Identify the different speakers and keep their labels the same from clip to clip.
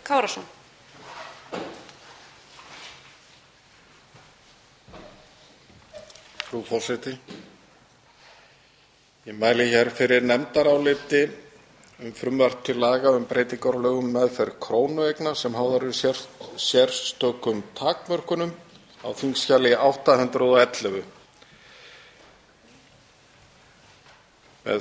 Speaker 1: Kárason.
Speaker 2: Frú forseti. Ég mæli hér fyrir nefndaráliti frumvarp til laga breytingar á lögum um meðferð krónueigna sem háðar eru sérstökum takmörkunum á þingskjali 811. Með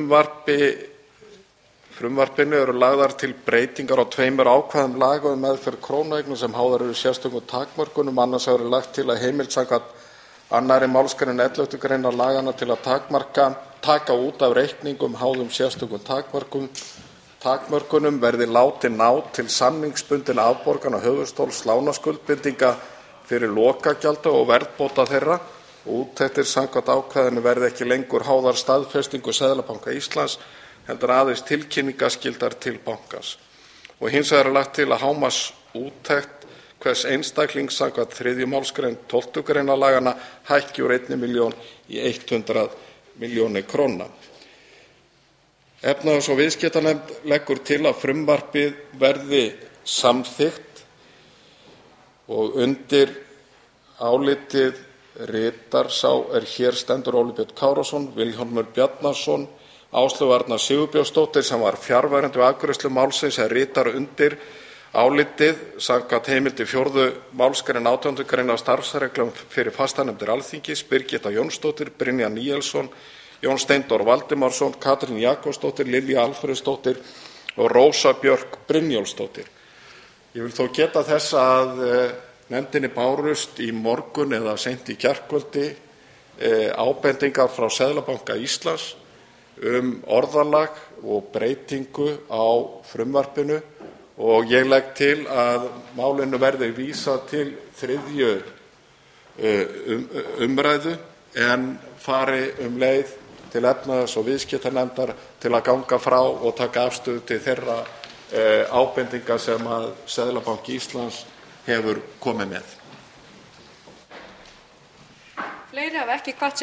Speaker 2: frumvarpinu eru lagðar til breytingar á tveimur ákvæðum laga um meðferð krónueigna sem háðar eru sérstökum takmörkunum. Annars vegar er lagt til að heimild samkvæmt 2. málsgrein 11. greinar laganna til að taka út af reikningum háðum sérstökum takmörkunum verði látin ná til samningsbundinna afborgana höfuðstóls lánaskuldbindinga fyrir lokagjalda og verðbóta þeirra og úttektir samkvæmt ákvæðinu verði ekki lengur háðar staðfestingu Seðlabanka Íslands heldur aðeins tilkynningarskyldar til bankans. Og hins vegar er lagt til að hámarksúttekt hvers einstaklings samkvæmt 3. málsgrein 12. greinar laganna hækki úr 1 milljón í 100 milljónir króna. Efnahags- og viðskiptanefnd leggur til að frumvarpið verði samþykkt og undir álitið ritar sá er hér stendur Óli Björn Kárason, Vilhjálmur Bjarnason, Áslaug Arna Sigurbjörnsdóttir sem var fjarverandi við afgreiðslu málsins ritar undir álitið samkvæmt heimild í 4. málsgrein 18. greinar starfsreglum fyrir fastanefndir Alþingis Birgitta Jónsdóttir, Brynjar Níelsson, Jón Steindór Valdimarsson, Katrín Jakobsdóttir, Lilja Alfreðsdóttir og Rósa Björk Brynjólfsdóttir. Ég vil þó geta þess að nefndinni bárust í morgun eða seint í gærkvöldi ábendingar frá Seðlabanka Íslands orðalag og breytingu á frumvarpinu og ég legg til að málinu verði vísað til 3. umræðu en fari leið til efnahags- og viðskiptanefndar til að ganga frá og taka afstöðu til þeirra ábendinga sem að Seðlabanki Íslands hefur komið með.
Speaker 1: Fleiri hafa ekki hvatt